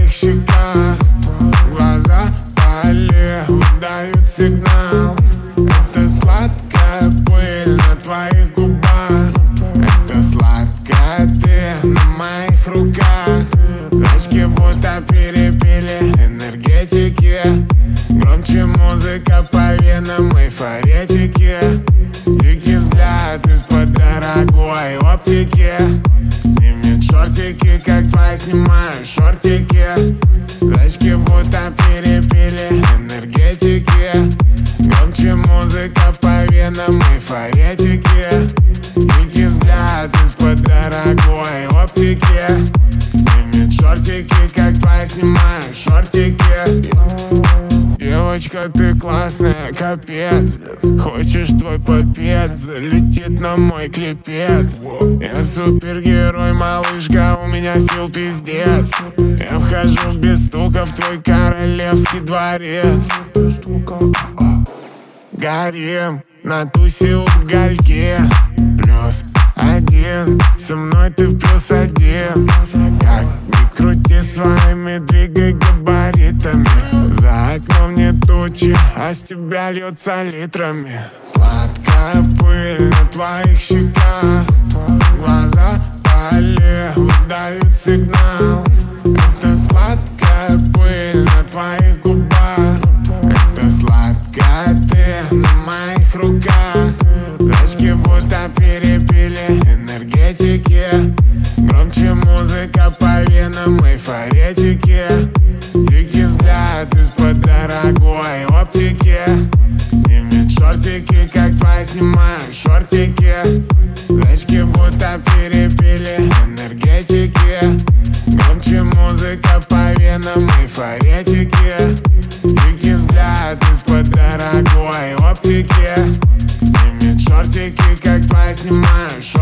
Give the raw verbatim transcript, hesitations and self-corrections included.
твоих щеках. Глаза вдали выдают сигнал. Это сладкая пыль на твоих губах. Это сладкая ты на моих руках. Зрачки будто перепили энергетики. Громче музыка по венам эйфоретики. Дикий взгляд из-под дорогой оптики. Снимет шортики, как твои снимаю шортики. Зрачки будто перепили энергетики. Громче музыка по венам эйфоретики. Дикий взгляд из-под дорогой оптики. Снимет шортики, как твои снимаю шортики. Девочка, ты классная, капец. Хочешь, твой попец залетит на мой клипец. Я супергерой, малышка, у меня сил пиздец. Я вхожу без стука в твой королевский дворец. Горим на тусе у гальки. Плюс один, со мной ты плюс один. Как ни крути своими, двигай габаритами. За окном не тучи, а с тебя льется литрами. Сладкая пыль на твоих щеках. Глаза вдали выдают сигнал. Это сладкая пыль на твоих губах. Это сладкая ты на моих руках. Зрачки будто перепили энергетики. Громче музыка по венам эйфоретики. Дикий взгляд из-под дорогой оптики. Снимет шортики, как твои снимаю шортики. Зрачки будто перепили энергетики. Громче музыка по венам эйфоретики. Дикий взгляд из-под дорогой оптики. Снимет шортики, как твои снимаю шортики.